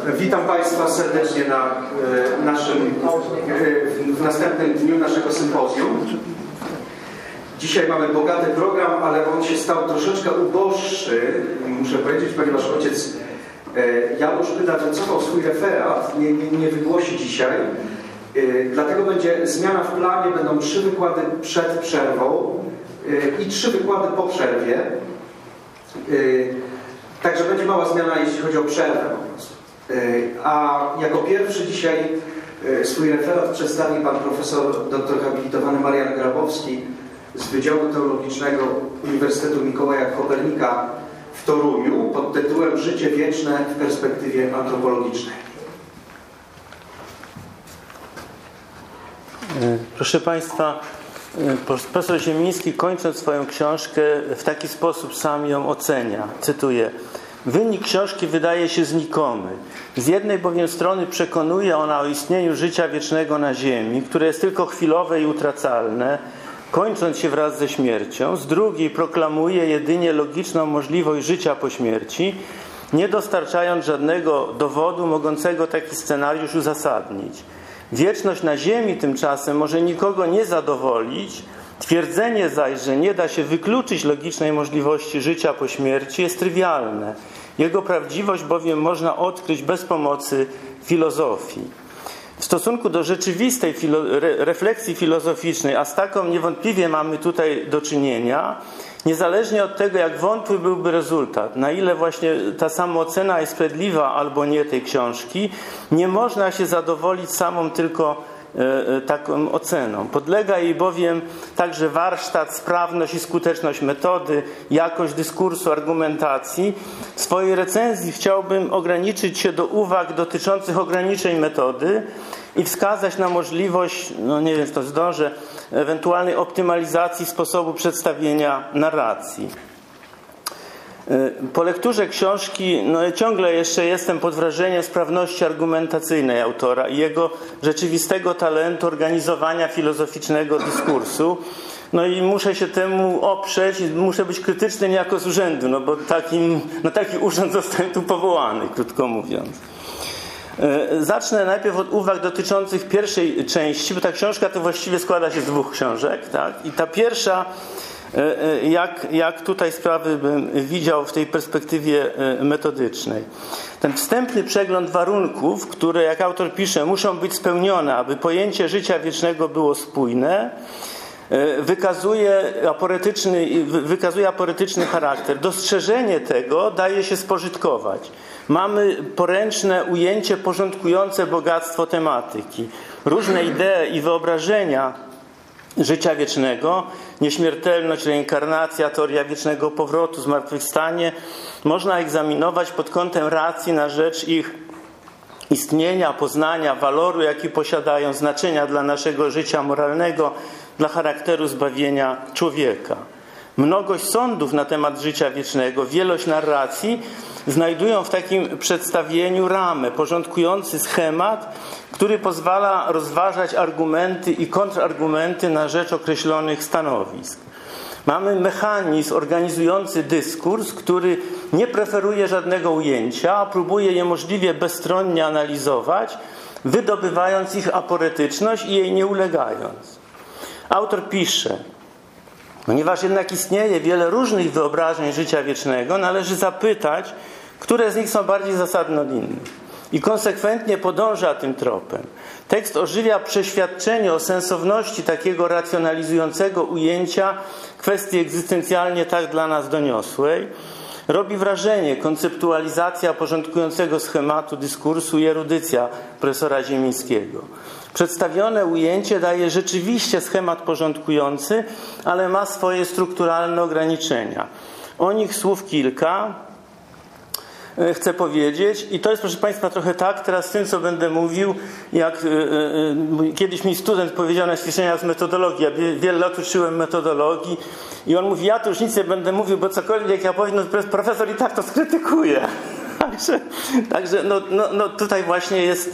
Witam Państwa serdecznie na w następnym dniu naszego sympozjum. Dzisiaj mamy bogaty program, ale on się stał troszeczkę uboższy, muszę powiedzieć, ponieważ ojciec Janusz Pyda wycofał swój referat, nie wygłosi dzisiaj. Dlatego będzie zmiana w planie, będą 3 wykłady przed przerwą i 3 wykłady po przerwie. Także będzie mała zmiana, jeśli chodzi o przerwę po prostu. A jako pierwszy dzisiaj swój referat przedstawi pan profesor dr habilitowany Marian Grabowski z Wydziału Teologicznego Uniwersytetu Mikołaja Kopernika w Toruniu pod tytułem Życie wieczne w perspektywie antropologicznej. Proszę Państwa, profesor Ziemiński, kończąc swoją książkę, w taki sposób sam ją ocenia. Cytuję: wynik książki wydaje się znikomy. Z jednej bowiem strony przekonuje ona o istnieniu życia wiecznego na ziemi, które jest tylko chwilowe i utracalne, kończąc się wraz ze śmiercią. Z drugiej proklamuje jedynie logiczną możliwość życia po śmierci, nie dostarczając żadnego dowodu mogącego taki scenariusz uzasadnić. Wieczność na ziemi tymczasem może nikogo nie zadowolić. Twierdzenie zaś, że nie da się wykluczyć logicznej możliwości życia po śmierci, jest trywialne. Jego prawdziwość bowiem można odkryć bez pomocy filozofii. W stosunku do rzeczywistej refleksji filozoficznej, a z taką niewątpliwie mamy tutaj do czynienia, niezależnie od tego, jak wątły byłby rezultat, na ile właśnie ta samoocena jest sprawiedliwa albo nie tej książki, nie można się zadowolić samą tylko taką oceną. Podlega jej bowiem także warsztat, sprawność i skuteczność metody, jakość dyskursu, argumentacji. W swojej recenzji chciałbym ograniczyć się do uwag dotyczących ograniczeń metody i wskazać na możliwość, nie wiem, czy to zdążę, ewentualnej optymalizacji sposobu przedstawienia narracji. Po lekturze książki ciągle jeszcze jestem pod wrażeniem sprawności argumentacyjnej autora i jego rzeczywistego talentu organizowania filozoficznego dyskursu. I muszę się temu oprzeć, muszę być krytyczny niejako z urzędu, bo taki urząd zostałem tu powołany, krótko mówiąc. Zacznę najpierw od uwag dotyczących pierwszej części, bo ta książka to właściwie składa się z 2 książek, tak? I ta pierwsza, jak tutaj sprawy bym widział w tej perspektywie metodycznej. Ten wstępny przegląd warunków, które, jak autor pisze, muszą być spełnione, aby pojęcie życia wiecznego było spójne, wykazuje aporetyczny charakter. Dostrzeżenie tego daje się spożytkować. Mamy poręczne ujęcie porządkujące bogactwo tematyki. Różne idee i wyobrażenia życia wiecznego, nieśmiertelność, reinkarnacja, teoria wiecznego powrotu, zmartwychwstanie, można egzaminować pod kątem racji na rzecz ich istnienia, poznania, waloru, jaki posiadają, znaczenia dla naszego życia moralnego, dla charakteru zbawienia człowieka. Mnogość sądów na temat życia wiecznego, wielość narracji znajdują w takim przedstawieniu ramę, porządkujący schemat, który pozwala rozważać argumenty i kontrargumenty na rzecz określonych stanowisk. Mamy mechanizm organizujący dyskurs, który nie preferuje żadnego ujęcia, a próbuje je możliwie bezstronnie analizować, wydobywając ich aporetyczność i jej nie ulegając. Autor pisze: ponieważ jednak istnieje wiele różnych wyobrażeń życia wiecznego, należy zapytać, które z nich są bardziej zasadne od innych. I konsekwentnie podąża tym tropem. Tekst ożywia przeświadczenie o sensowności takiego racjonalizującego ujęcia kwestii egzystencjalnie tak dla nas doniosłej. Robi wrażenie konceptualizacja porządkującego schematu dyskursu i erudycja profesora Ziemińskiego. Przedstawione ujęcie daje rzeczywiście schemat porządkujący, ale ma swoje strukturalne ograniczenia. O nich słów kilka chcę powiedzieć i to jest, proszę Państwa, trochę tak teraz z tym, co będę mówił, jak kiedyś mi student powiedział na ćwiczeniach z metodologii. Ja wiele lat uczyłem metodologii i on mówi: ja tu już nic nie będę mówił, bo cokolwiek ja powiem, profesor i tak to skrytykuje. Także tutaj właśnie jest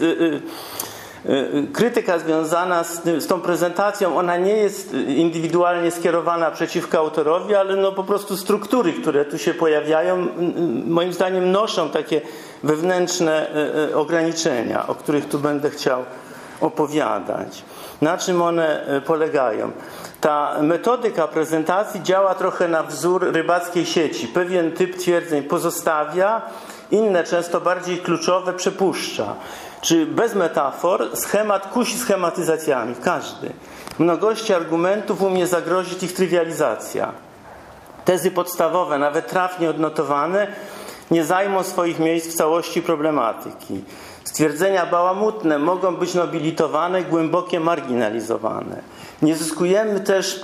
krytyka związana z tą prezentacją. Ona nie jest indywidualnie skierowana przeciwko autorowi, ale po prostu struktury, które tu się pojawiają, moim zdaniem noszą takie wewnętrzne ograniczenia, o których tu będę chciał opowiadać. Na czym one polegają? Ta metodyka prezentacji działa trochę na wzór rybackiej sieci. Pewien typ twierdzeń pozostawia, inne, często bardziej kluczowe, przepuszcza. Czy bez metafor schemat kusi schematyzacjami. Każdy. Mnogości argumentów umie zagrozić ich trywializacja. Tezy podstawowe, nawet trafnie odnotowane, nie zajmą swoich miejsc w całości problematyki. Stwierdzenia bałamutne mogą być nobilitowane, głębokie marginalizowane. Nie zyskujemy też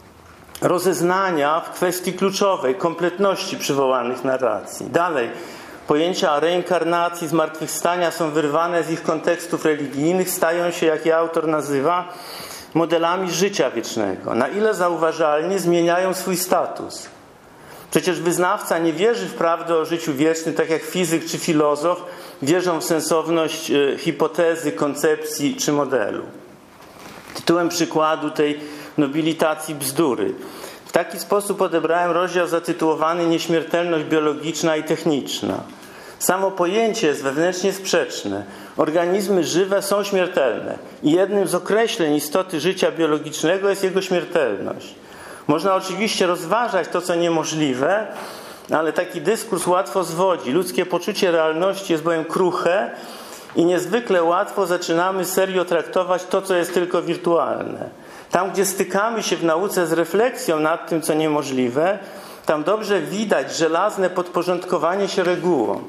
rozeznania w kwestii kluczowej, kompletności przywołanych narracji. Dalej, pojęcia reinkarnacji, zmartwychwstania są wyrwane z ich kontekstów religijnych, stają się, jak je autor nazywa, modelami życia wiecznego. Na ile zauważalnie zmieniają swój status. Przecież wyznawca nie wierzy w prawdę o życiu wiecznym, tak jak fizyk czy filozof wierzą w sensowność hipotezy, koncepcji czy modelu. Tytułem przykładu tej nobilitacji bzdury. W taki sposób odebrałem rozdział zatytułowany Nieśmiertelność biologiczna i techniczna. Samo pojęcie jest wewnętrznie sprzeczne. Organizmy żywe są śmiertelne i jednym z określeń istoty życia biologicznego jest jego śmiertelność. Można oczywiście rozważać to, co niemożliwe, ale taki dyskurs łatwo zwodzi. Ludzkie poczucie realności jest bowiem kruche i niezwykle łatwo zaczynamy serio traktować to, co jest tylko wirtualne. Tam, gdzie stykamy się w nauce z refleksją nad tym, co niemożliwe, tam dobrze widać żelazne podporządkowanie się regułom.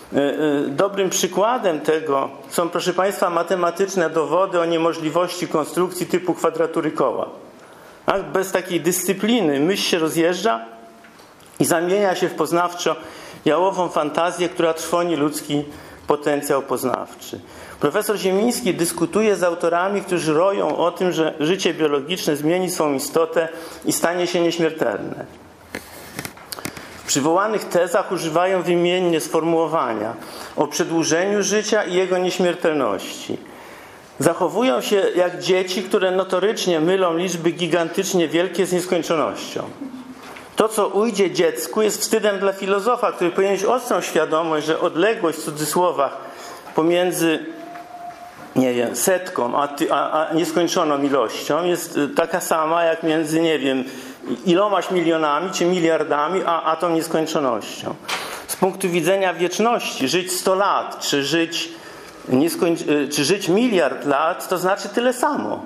Dobrym przykładem tego są, proszę Państwa, matematyczne dowody o niemożliwości konstrukcji typu kwadratury koła. Tak? Bez takiej dyscypliny myśl się rozjeżdża i zamienia się w poznawczo-jałową fantazję, która trwoni ludzki potencjał poznawczy. Profesor Ziemiński dyskutuje z autorami, którzy roją o tym, że życie biologiczne zmieni swą istotę i stanie się nieśmiertelne. W przywołanych tezach używają wymiennie sformułowania o przedłużeniu życia i jego nieśmiertelności. Zachowują się jak dzieci, które notorycznie mylą liczby gigantycznie wielkie z nieskończonością. To, co ujdzie dziecku, jest wstydem dla filozofa, który powinien mieć ostrą świadomość, że odległość w cudzysłowach pomiędzy, nie wiem, setką a nieskończoną ilością jest taka sama jak między, nie wiem, ilomaś milionami czy miliardami a tą nieskończonością. Z punktu widzenia wieczności żyć 100 lat czy żyć miliard lat to znaczy tyle samo.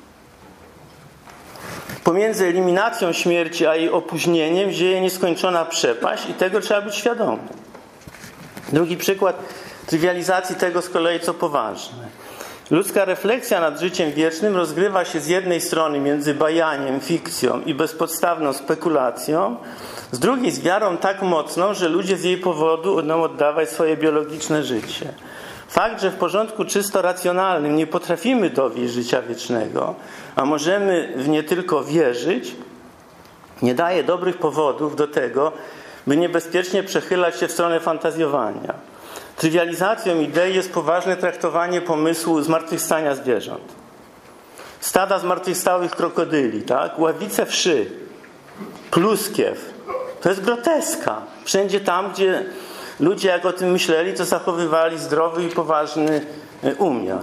Pomiędzy eliminacją śmierci a jej opóźnieniem dzieje nieskończona przepaść i tego trzeba być świadomym. Drugi przykład trywializacji tego z kolei, co poważne. Ludzka refleksja nad życiem wiecznym rozgrywa się z jednej strony między bajaniem, fikcją i bezpodstawną spekulacją, z drugiej z wiarą tak mocną, że ludzie z jej powodu będą oddawać swoje biologiczne życie. Fakt, że w porządku czysto racjonalnym nie potrafimy dowieść życia wiecznego, a możemy w nie tylko wierzyć, nie daje dobrych powodów do tego, by niebezpiecznie przechylać się w stronę fantazjowania. Trywializacją idei jest poważne traktowanie pomysłu zmartwychwstania zwierząt. Stada zmartwychwstałych krokodyli, tak? Ławice wszy, pluskiew. To jest groteska. Wszędzie tam, gdzie ludzie, jak o tym myśleli, to zachowywali zdrowy i poważny umiar.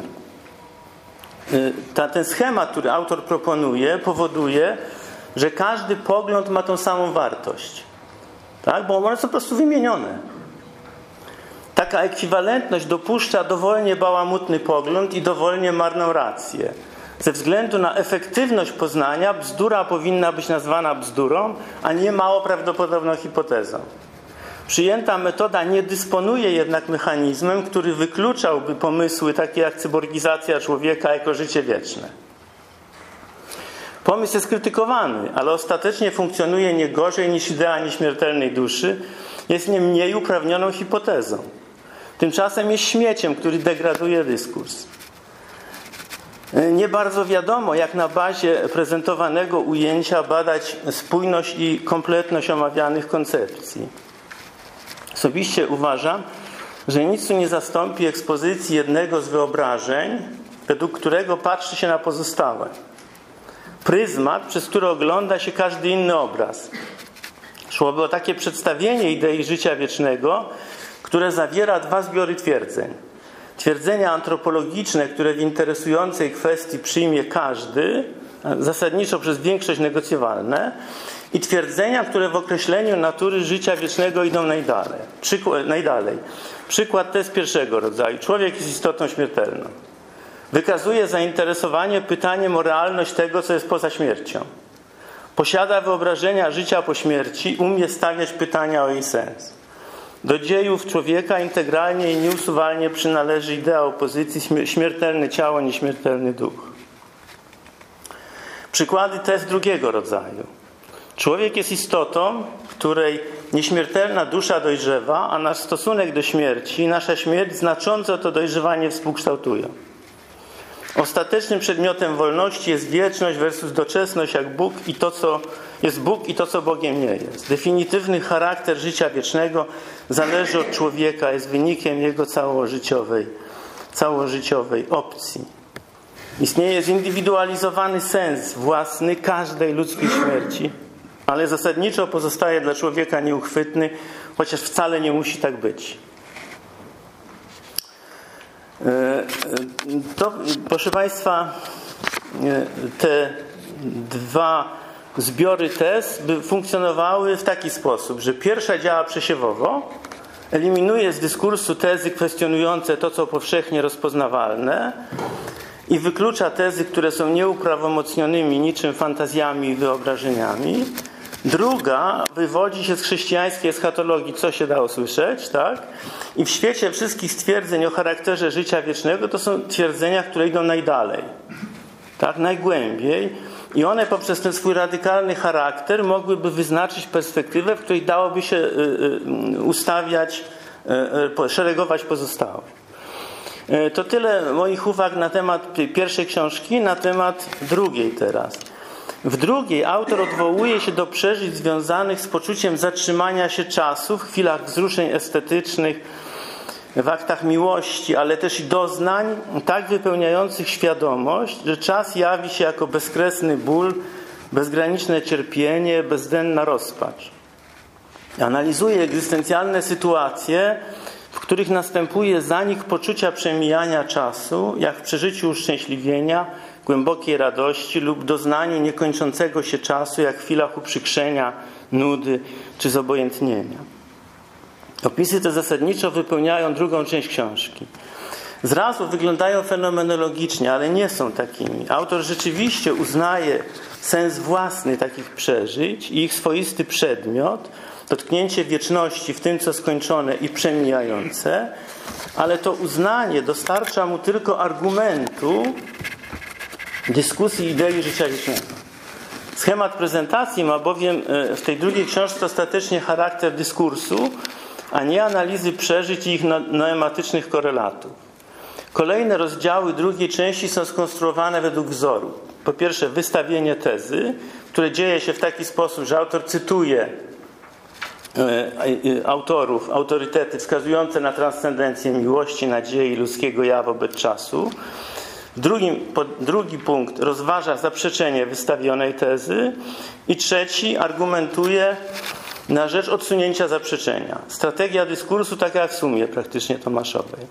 Ten schemat, który autor proponuje, powoduje, że każdy pogląd ma tą samą wartość. Tak? Bo one są po prostu wymienione. Taka ekwiwalentność dopuszcza dowolnie bałamutny pogląd i dowolnie marną rację. Ze względu na efektywność poznania bzdura powinna być nazwana bzdurą, a nie mało prawdopodobną hipotezą. Przyjęta metoda nie dysponuje jednak mechanizmem, który wykluczałby pomysły takie jak cyborgizacja człowieka jako życie wieczne. Pomysł jest krytykowany, ale ostatecznie funkcjonuje nie gorzej niż idea nieśmiertelnej duszy, jest nie mniej uprawnioną hipotezą. Tymczasem jest śmieciem, który degraduje dyskurs. Nie bardzo wiadomo, jak na bazie prezentowanego ujęcia badać spójność i kompletność omawianych koncepcji. Osobiście uważam, że nic tu nie zastąpi ekspozycji jednego z wyobrażeń, według którego patrzy się na pozostałe. Pryzmat, przez który ogląda się każdy inny obraz. Szłoby o takie przedstawienie idei życia wiecznego, które zawiera dwa zbiory twierdzeń. Twierdzenia antropologiczne, które w interesującej kwestii przyjmie każdy, zasadniczo przez większość negocjowalne, i twierdzenia, które w określeniu natury życia wiecznego idą najdalej. Przykład tez pierwszego rodzaju. Człowiek jest istotą śmiertelną. Wykazuje zainteresowanie pytaniem o realność tego, co jest poza śmiercią. Posiada wyobrażenia życia po śmierci, umie stawiać pytania o jej sens. Do dziejów człowieka integralnie i nieusuwalnie przynależy idea opozycji śmiertelne ciało, nieśmiertelny duch. Przykłady tez drugiego rodzaju. Człowiek jest istotą, której nieśmiertelna dusza dojrzewa, a nasz stosunek do śmierci i nasza śmierć znacząco to dojrzewanie współkształtują. Ostatecznym przedmiotem wolności jest wieczność versus doczesność, jak Bóg i to, co jest Bóg i to, co Bogiem nie jest. Definitywny charakter życia wiecznego zależy od człowieka, jest wynikiem jego całożyciowej opcji. Istnieje zindywidualizowany sens własny każdej ludzkiej śmierci, ale zasadniczo pozostaje dla człowieka nieuchwytny, chociaż wcale nie musi tak być. To, proszę Państwa, te dwa zbiory tez by funkcjonowały w taki sposób, że pierwsza działa przesiewowo, eliminuje z dyskursu tezy kwestionujące to, co powszechnie rozpoznawalne i wyklucza tezy, które są nieuprawomocnionymi niczym fantazjami i wyobrażeniami. Druga wywodzi się z chrześcijańskiej eschatologii, co się dało słyszeć, tak? I w świecie wszystkich stwierdzeń o charakterze życia wiecznego to są twierdzenia, które idą najdalej, tak? Najgłębiej. I one poprzez ten swój radykalny charakter mogłyby wyznaczyć perspektywę, w której dałoby się ustawiać, szeregować pozostałe. To tyle moich uwag na temat pierwszej książki, na temat drugiej teraz. W drugiej autor odwołuje się do przeżyć związanych z poczuciem zatrzymania się czasu w chwilach wzruszeń estetycznych, w aktach miłości, ale też i doznań tak wypełniających świadomość, że czas jawi się jako bezkresny ból, bezgraniczne cierpienie, bezdenna rozpacz. Analizuje egzystencjalne sytuacje, w których następuje zanik poczucia przemijania czasu, jak w przeżyciu uszczęśliwienia, głębokiej radości lub doznaniu niekończącego się czasu, jak w chwilach uprzykrzenia, nudy czy zobojętnienia. Opisy te zasadniczo wypełniają drugą część książki. Zrazu wyglądają fenomenologicznie, ale nie są takimi. Autor rzeczywiście uznaje sens własny takich przeżyć i ich swoisty przedmiot, dotknięcie wieczności w tym, co skończone i przemijające, ale to uznanie dostarcza mu tylko argumentu dyskusji idei życia wiecznego. Schemat prezentacji ma bowiem w tej drugiej książce ostatecznie charakter dyskursu, a nie analizy przeżyć i ich noematycznych korelatów. Kolejne rozdziały drugiej części są skonstruowane według wzoru. Po pierwsze, wystawienie tezy, które dzieje się w taki sposób, że autor cytuje autorów, autorytety wskazujące na transcendencję miłości, nadziei, ludzkiego ja wobec czasu. Drugi punkt rozważa zaprzeczenie wystawionej tezy i trzeci argumentuje na rzecz odsunięcia zaprzeczenia. Strategia dyskursu taka jak w sumie praktycznie tomaszowej.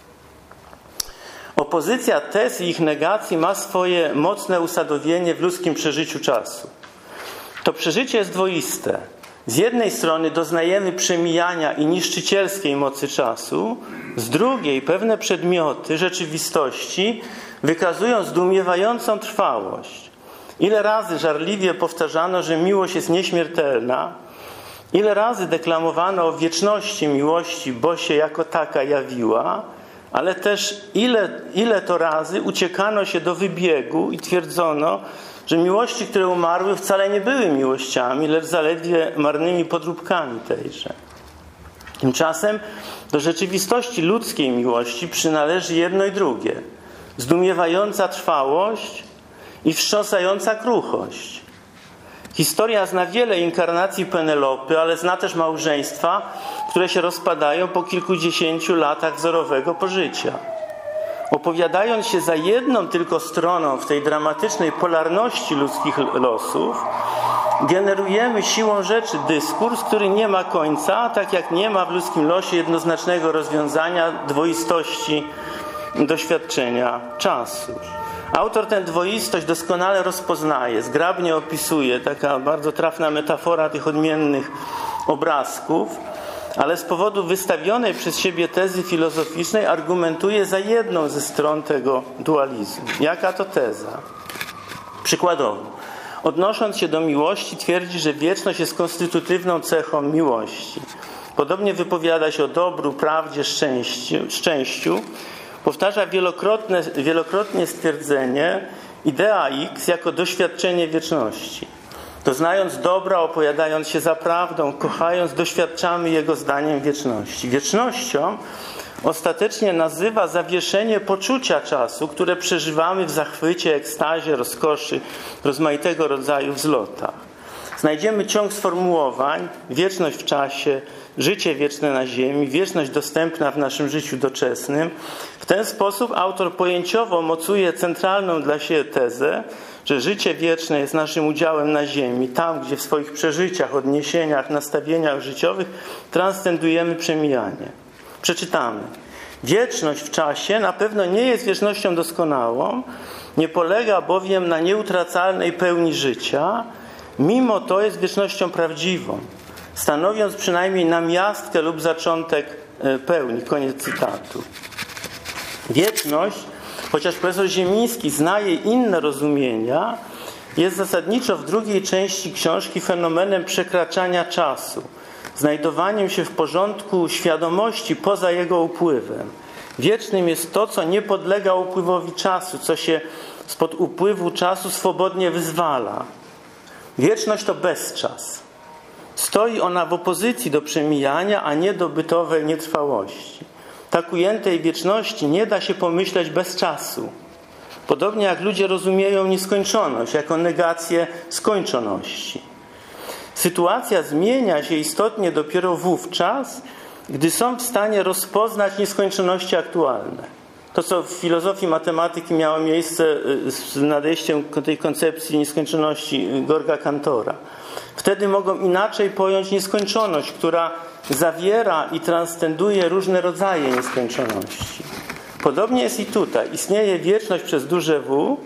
Opozycja tez i ich negacji ma swoje mocne usadowienie w ludzkim przeżyciu czasu. To przeżycie jest dwoiste. Z jednej strony doznajemy przemijania i niszczycielskiej mocy czasu, z drugiej pewne przedmioty rzeczywistości wykazują zdumiewającą trwałość. Ile razy żarliwie powtarzano, że miłość jest nieśmiertelna, ile razy deklamowano o wieczności miłości, bo się jako taka jawiła, ale też ile to razy uciekano się do wybiegu i twierdzono, że miłości, które umarły, wcale nie były miłościami, lecz zaledwie marnymi podróbkami tejże. Tymczasem do rzeczywistości ludzkiej miłości przynależy jedno i drugie. Zdumiewająca trwałość i wstrząsająca kruchość. Historia zna wiele inkarnacji Penelopy, ale zna też małżeństwa, które się rozpadają po kilkudziesięciu latach wzorowego pożycia. Opowiadając się za jedną tylko stroną w tej dramatycznej polarności ludzkich losów, generujemy siłą rzeczy dyskurs, który nie ma końca, tak jak nie ma w ludzkim losie jednoznacznego rozwiązania dwoistości doświadczenia czasu. Autor tę dwoistość doskonale rozpoznaje, zgrabnie opisuje, taka bardzo trafna metafora tych odmiennych obrazków, ale z powodu wystawionej przez siebie tezy filozoficznej argumentuje za jedną ze stron tego dualizmu. Jaka to teza? Przykładowo, odnosząc się do miłości, twierdzi, że wieczność jest konstytutywną cechą miłości. Podobnie wypowiada się o dobru, prawdzie, szczęściu. Powtarza wielokrotnie stwierdzenie idea X jako doświadczenie wieczności. Doznając dobra, opowiadając się za prawdą, kochając, doświadczamy Jego zdaniem wieczności. Wiecznością ostatecznie nazywa zawieszenie poczucia czasu, które przeżywamy w zachwycie, ekstazie, rozkoszy, rozmaitego rodzaju wzlotach. Znajdziemy ciąg sformułowań: wieczność w czasie, życie wieczne na ziemi, wieczność dostępna w naszym życiu doczesnym. W ten sposób autor pojęciowo mocuje centralną dla siebie tezę, że życie wieczne jest naszym udziałem na ziemi, tam gdzie w swoich przeżyciach, odniesieniach, nastawieniach życiowych transcendujemy przemijanie. Przeczytamy. Wieczność w czasie na pewno nie jest wiecznością doskonałą, nie polega bowiem na nieutracalnej pełni życia, mimo to jest wiecznością prawdziwą, stanowiąc przynajmniej namiastkę lub zaczątek pełni. Koniec cytatu. Wieczność, chociaż profesor Ziemiński zna jej inne rozumienia, jest zasadniczo w drugiej części książki fenomenem przekraczania czasu, znajdowaniem się w porządku świadomości poza jego upływem. Wiecznym jest to, co nie podlega upływowi czasu, co się spod upływu czasu swobodnie wyzwala. Wieczność to bezczas. Stoi ona w opozycji do przemijania, a nie do bytowej nietrwałości. Tak ujętej wieczności nie da się pomyśleć bez czasu. Podobnie jak ludzie rozumieją nieskończoność jako negację skończoności. Sytuacja zmienia się istotnie dopiero wówczas, gdy są w stanie rozpoznać nieskończoności aktualne. To, co w filozofii matematyki miało miejsce z nadejściem tej koncepcji nieskończoności Georga Cantora. Wtedy mogą inaczej pojąć nieskończoność, która zawiera i transcenduje różne rodzaje nieskończoności. Podobnie jest i tutaj. Istnieje wieczność przez duże W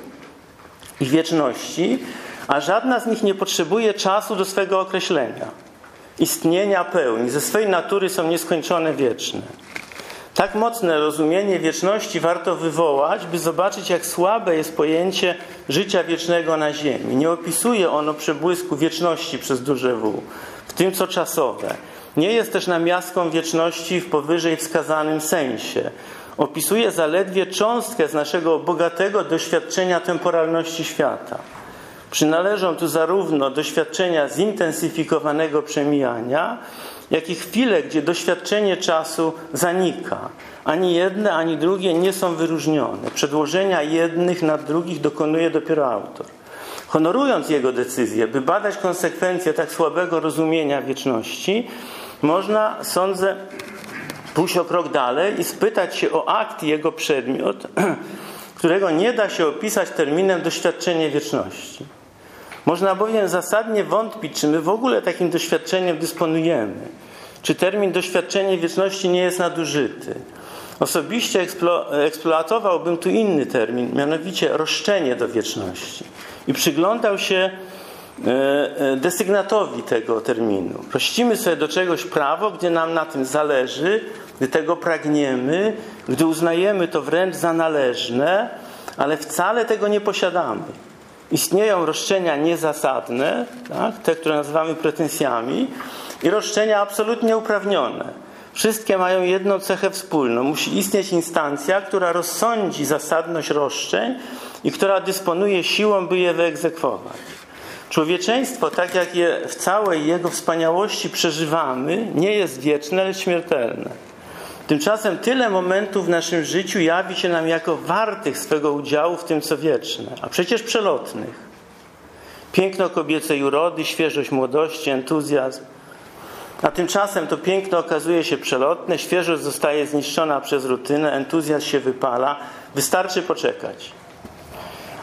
i wieczności, a żadna z nich nie potrzebuje czasu do swego określenia. Istnienia pełni. Ze swej natury są nieskończone, wieczne. Tak mocne rozumienie wieczności warto wywołać, by zobaczyć, jak słabe jest pojęcie życia wiecznego na ziemi. Nie opisuje ono przebłysku wieczności przez duże W, w tym co czasowe. Nie jest też namiastką wieczności w powyżej wskazanym sensie. Opisuje zaledwie cząstkę z naszego bogatego doświadczenia temporalności świata. Przynależą tu zarówno doświadczenia zintensyfikowanego przemijania, jak i chwile, gdzie doświadczenie czasu zanika. Ani jedne, ani drugie nie są wyróżnione. Przedłożenia jednych nad drugich dokonuje dopiero autor. Honorując jego decyzję, by badać konsekwencje tak słabego rozumienia wieczności, można, sądzę, pójść o krok dalej i spytać się o akt i jego przedmiot, którego nie da się opisać terminem doświadczenie wieczności. Można bowiem zasadnie wątpić, czy my w ogóle takim doświadczeniem dysponujemy. Czy termin doświadczenie wieczności nie jest nadużyty. Osobiście eksploatowałbym tu inny termin, mianowicie roszczenie do wieczności. I przyglądał się desygnatowi tego terminu. Rościmy sobie do czegoś prawo, gdy nam na tym zależy, gdy tego pragniemy, gdy uznajemy to wręcz za należne, ale wcale tego nie posiadamy. Istnieją roszczenia niezasadne, tak, te, które nazywamy pretensjami, i roszczenia absolutnie uprawnione. Wszystkie mają jedną cechę wspólną. Musi istnieć instancja, która rozsądzi zasadność roszczeń i która dysponuje siłą, by je wyegzekwować. Człowieczeństwo, tak jak je w całej jego wspaniałości przeżywamy, nie jest wieczne, lecz śmiertelne. Tymczasem tyle momentów w naszym życiu jawi się nam jako wartych swego udziału w tym, co wieczne, a przecież przelotnych. Piękno kobiecej urody, świeżość młodości, entuzjazm. A tymczasem to piękno okazuje się przelotne, świeżość zostaje zniszczona przez rutynę, entuzjazm się wypala. Wystarczy poczekać.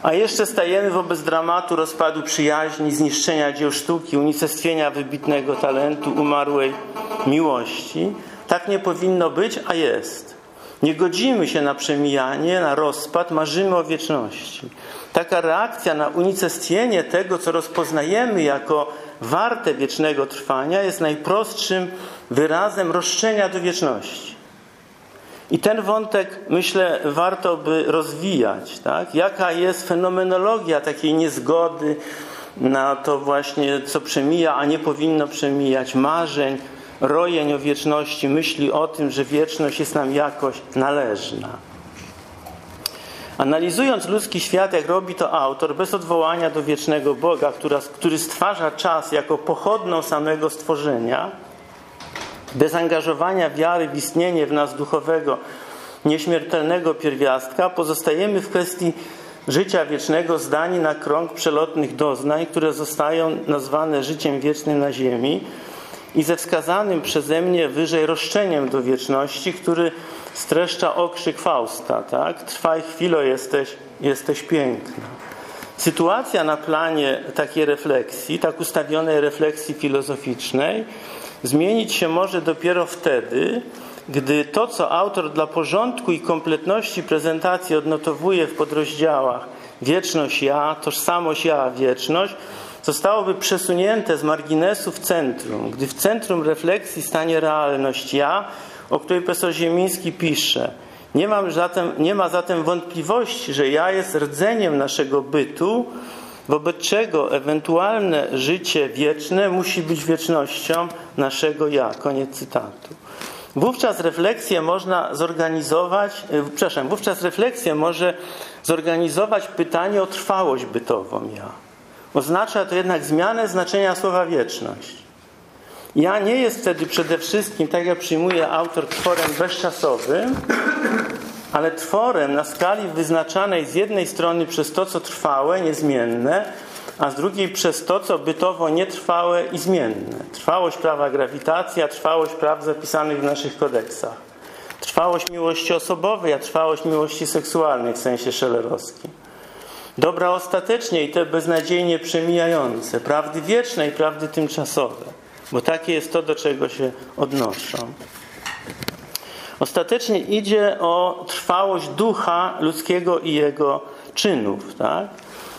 A jeszcze stajemy wobec dramatu rozpadu przyjaźni, zniszczenia dzieł sztuki, unicestwienia wybitnego talentu, umarłej miłości. Tak nie powinno być, a jest. Nie godzimy się na przemijanie, na rozpad, marzymy o wieczności. Taka reakcja na unicestwienie tego, co rozpoznajemy jako warte wiecznego trwania, jest najprostszym wyrazem roszczenia do wieczności. I ten wątek, myślę, warto by rozwijać. Tak? Jaka jest fenomenologia takiej niezgody na to właśnie, co przemija, a nie powinno przemijać, marzeń, rojeń o wieczności, myśli o tym, że wieczność jest nam jakoś należna. Analizując ludzki świat, jak robi to autor, bez odwołania do wiecznego Boga, który stwarza czas jako pochodną samego stworzenia, bez angażowania wiary w istnienie w nas duchowego, nieśmiertelnego pierwiastka, pozostajemy w kwestii życia wiecznego zdani na krąg przelotnych doznań, które zostają nazwane życiem wiecznym na ziemi i ze wskazanym przeze mnie wyżej roszczeniem do wieczności, który streszcza okrzyk Fausta, tak? Trwaj chwilo, jesteś piękna. Sytuacja na planie takiej refleksji, tak ustawionej refleksji filozoficznej, zmienić się może dopiero wtedy, gdy to, co autor dla porządku i kompletności prezentacji odnotowuje w podrozdziałach wieczność ja, tożsamość ja, wieczność, zostałoby przesunięte z marginesu w centrum, gdy w centrum refleksji stanie realność ja, o której profesor Ziemiński pisze. Nie ma zatem wątpliwości, że ja jest rdzeniem naszego bytu, wobec czego ewentualne życie wieczne musi być wiecznością naszego ja. Koniec cytatu. Wówczas refleksję może zorganizować pytanie o trwałość bytową ja. Oznacza to jednak zmianę znaczenia słowa wieczność. Ja nie jest wtedy przede wszystkim, tak jak przyjmuje autor, tworem bezczasowym, ale tworem na skali wyznaczanej z jednej strony przez to, co trwałe, niezmienne, a z drugiej przez to, co bytowo nietrwałe i zmienne. Trwałość prawa grawitacji, a trwałość praw zapisanych w naszych kodeksach. Trwałość miłości osobowej, a trwałość miłości seksualnej w sensie szellerowskim. Dobra ostatecznie i te beznadziejnie przemijające. Prawdy wieczne i prawdy tymczasowe. Bo takie jest to, do czego się odnoszą. Jakby idzie o trwałość ducha ludzkiego i jego czynów. Tak?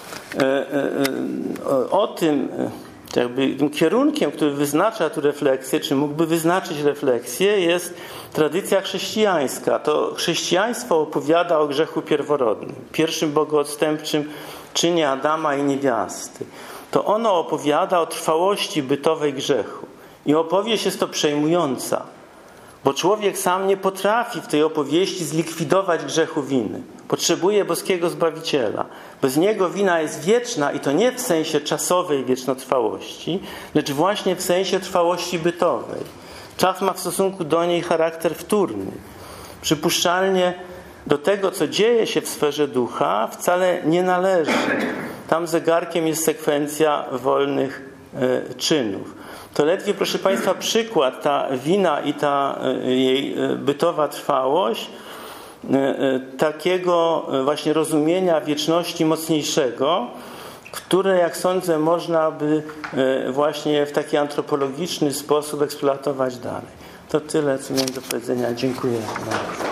O tym, tym kierunkiem, który wyznacza tu refleksję, czy mógłby wyznaczyć refleksję, jest tradycja chrześcijańska. To chrześcijaństwo opowiada o grzechu pierworodnym, pierwszym bogoodstępczym czynie Adama i niewiasty. To ono opowiada o trwałości bytowej grzechu. I opowieść jest to przejmująca, bo człowiek sam nie potrafi w tej opowieści zlikwidować grzechu winy. Potrzebuje boskiego Zbawiciela. Bez niego wina jest wieczna i to nie w sensie czasowej wiecznotrwałości, lecz właśnie w sensie trwałości bytowej. Czas ma w stosunku do niej charakter wtórny. Przypuszczalnie do tego, co dzieje się w sferze ducha, wcale nie należy. Tam zegarkiem jest sekwencja wolnych czynów. To ledwie, proszę Państwa, przykład, ta wina i ta jej bytowa trwałość takiego właśnie rozumienia wieczności mocniejszego, które, jak sądzę, można by właśnie w taki antropologiczny sposób eksploatować dalej. To tyle, co miałem do powiedzenia. Dziękuję bardzo.